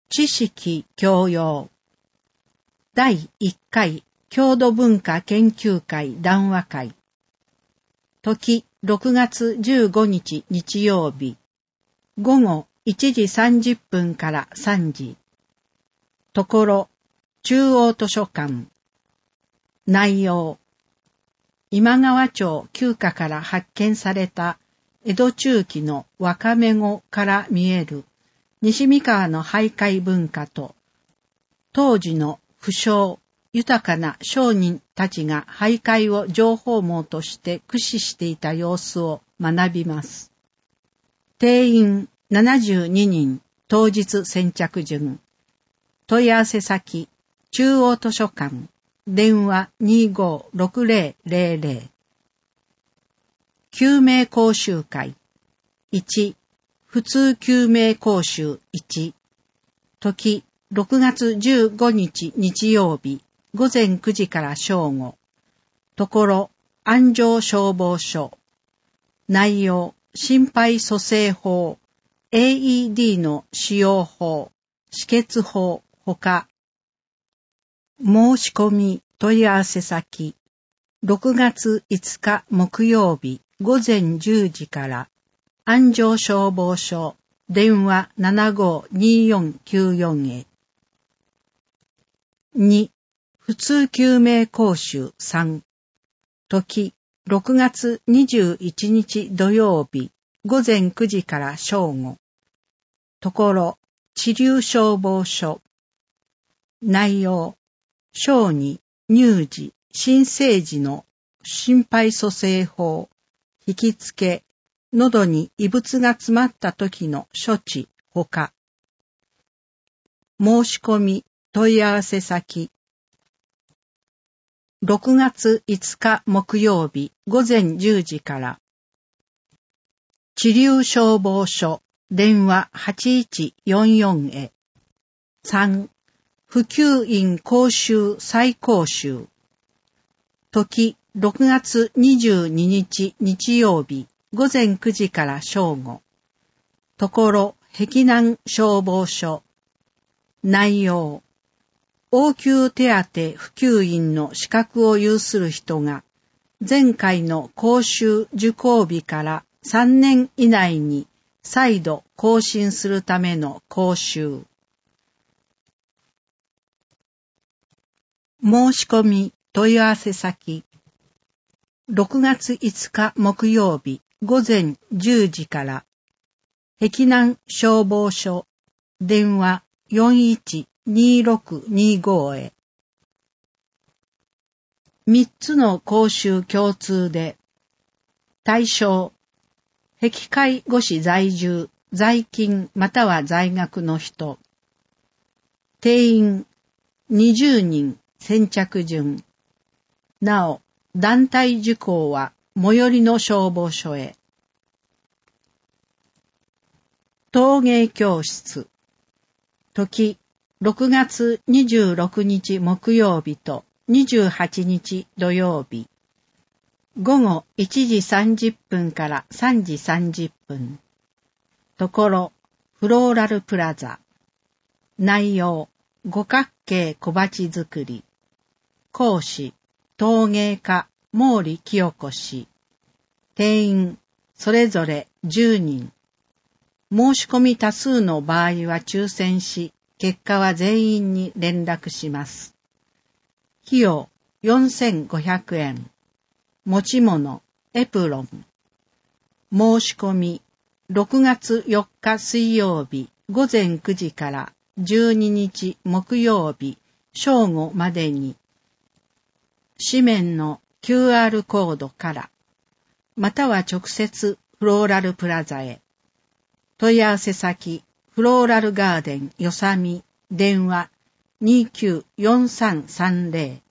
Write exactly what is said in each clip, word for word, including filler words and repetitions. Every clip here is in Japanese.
知識教養だいいっかい郷土文化研究会談話会時ろくがつじゅうごにち日曜日ごごいちじさんじゅっぷんからさんじところ中央図書館内容今川町旧家から発見された江戸中期のわかめ語から見える西三河の俳諧文化と当時の不詳豊かな商人たちが俳諧を情報網として駆使していた様子を学びます。定員ななじゅうににん当日先着順問い合わせ先中央図書館電話 にーごーろくぜろぜろぜろ 救命講習会いち普通救命講習いち時ろくがつじゅうごにち日曜日ごぜんくじから正午ところ安城消防署内容心肺蘇生法 エーイーディー の使用法止血法ほか申し込み問い合わせ先ろくがついつか木曜日ごぜんじゅうじから安城消防署電話 ななごーにーよんきゅうよん へに普通救命講習さん時ろくがつにじゅういちにち土曜日ごぜんくじから正午ところ知立消防署内容小児乳児新生児の心肺蘇生法引きつけ喉に異物が詰まった時の処置ほか申し込み問い合わせ先ろくがついつか木曜日ごぜんじゅうじから知立消防署電話はちいちよんよんへさん普及員講習再講習時ろくがつにじゅうににち日曜日ごぜんくじから正午ところ碧南消防署内容応急手当普及員の資格を有する人が前回の講習受講日からさんねん以内に再度更新するための講習申し込み問い合わせ先ろくがついつか木曜日ごぜんじゅうじから碧南消防署電話よんいちにーろくにーごへみっつの講習共通で対象碧介護士在住在勤または在学の人定員にじゅうにん先着順なお団体受講は最寄りの消防署へ陶芸教室時ろくがつにじゅうろくにち木曜日とにじゅうはちにち土曜日ごごいちじさんじゅっぷんからさんじさんじゅっぷんところフローラルプラザ内容五角形小鉢作り講師陶芸家毛利清子氏定員それぞれじゅうにん申し込み多数の場合は抽選し結果は全員に連絡します費用よんせんごひゃくえん持ち物エプロン申し込みろくがつよっか水曜日ごぜんくじからじゅうににち木曜日正午までに紙面の キューアール コードからまたは直接フローラルプラザへ問い合わせ先フローラルガーデンよさみ電話 にーきゅうよんさんさんぜろ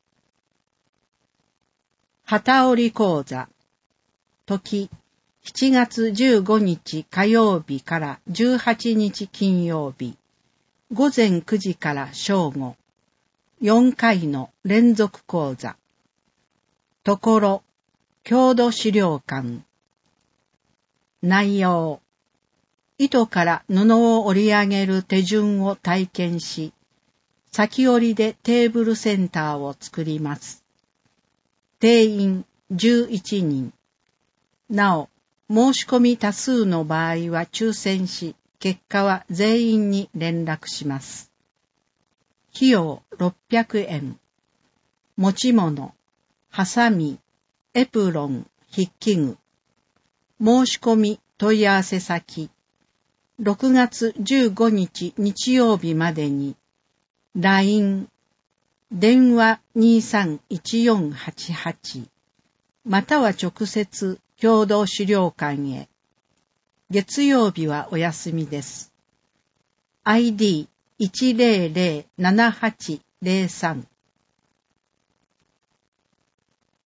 旗織講座時しちがつじゅうごにち火曜日からじゅうはちにち金曜日ごぜんくじから正午よんかいの連続講座ところ郷土資料館内容糸から布を織り上げる手順を体験し、先折りでテーブルセンターを作ります。定員じゅういちにん。なお、申し込み多数の場合は抽選し、結果は全員に連絡します。費用ろっぴゃくえん。持ち物、ハサミ、エプロン、筆記具。申し込み問い合わせ先。ろくがつじゅうごにち日曜日までに、ライン、電話にさんいちよんはちはち、または直接共同資料館へ。月曜日はお休みです。アイディーいちまるまるななはちゼロさん